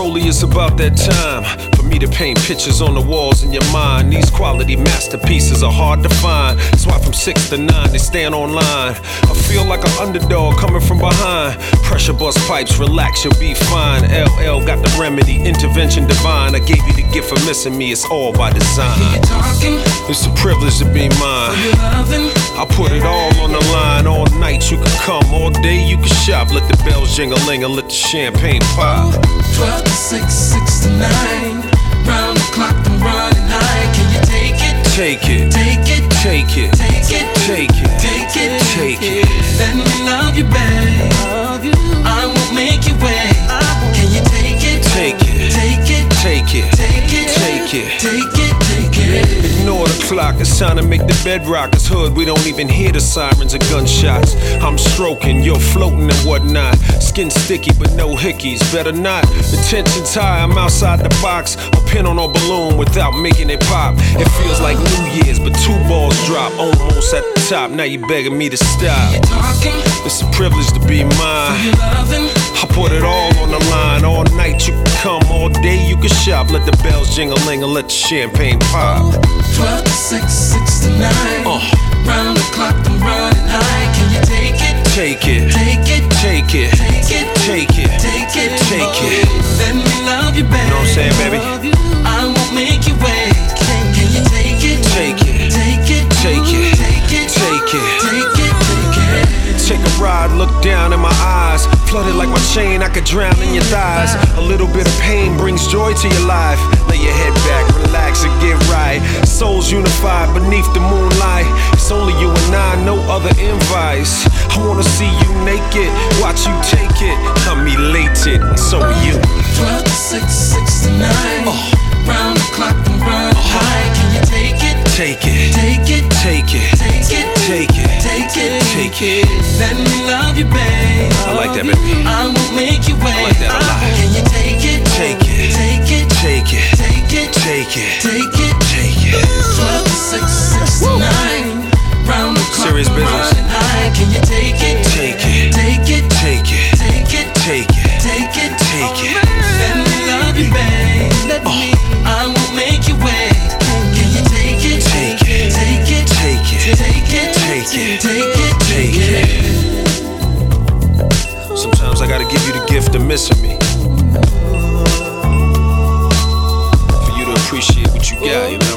Rollie, it's about that time for me to paint pictures on the walls in your mind. These quality masterpieces are hard to find. That's why from 6 to 9 they stand online. I feel like an underdog coming from behind. Pressure bust pipes, relax, you'll be fine. LL got the remedy, intervention divine. I gave you the gift for missing me, it's all by design. It's a privilege to be mine. I put it all on the line. All night you can come, all day you can shop. Let the bells jingle-ling and let the champagne pop. 12 to 6, 6 to 9. Round the clock, I'm running high. Can you take it? Take it. Take it. Take it. Take it. Take it. Take it. Take it. Let me love you, babe. I won't make you wait. Can you take it? Take it. Take it. Take it. Take it. Take it. Take it. Take it. Ignore the clock, it's time to make the bed rock. It's hood, we don't even hear the sirens or gunshots. I'm stroking, you're floating and whatnot. Skin sticky but no hickeys, better not. The tension's high, I'm outside the box. A pin on a balloon without making it pop. It feels like New Year's, but 2 balls drop. Almost at the top, now you begging me to stop. It's a privilege to be mine. I put it all on the line. All night you can come, all day you can shop. Let the bells jingle-ling and let the champagne pop. 12 to 6, 6 to 9. Round the clock, I'm running high. Can you take it? Take it. Take it. Take it. Take it. Take it. Take it. Take it. Let me love you, baby. You know what I'm saying, baby? I won't make you wait. Can you take it? Take it. Take it. Take it. Take it. Take it. Take it. Take it. Take a ride, look down in my eyes. Flooded like my chain, I could drown in your thighs. A little bit of pain brings joy to your life. Lay your head back, relax and get right. Souls unified beneath the moonlight. It's only you and I, no other invites. I wanna see you naked, watch you take it. I'm elated, and so are you. 12 to 6, 6 to 9. Round the clock, I'm running high. Can you take it? Take it. Take it. Take it. Take it. Take it. Take it. Take it. Let me love you, babe. I like that, baby. I won't make you wait. I like that a lot. Can you take it? Take it. Take it. Take it. Take it. Take it. Take it. Take it. 12 to 6, 6 to 9. Round the clock, Serious I'm business. running high. Can you take it? Take it. Take it. Take it. Take it. Take it. Take it. Take it. Let me love you, babe. I won't make you wait. Can you take it? Take it. Take it. Take it. Take it. Take it. Take it. Take it. Sometimes I gotta give you the gift of missing me, for you to appreciate what you got, you know?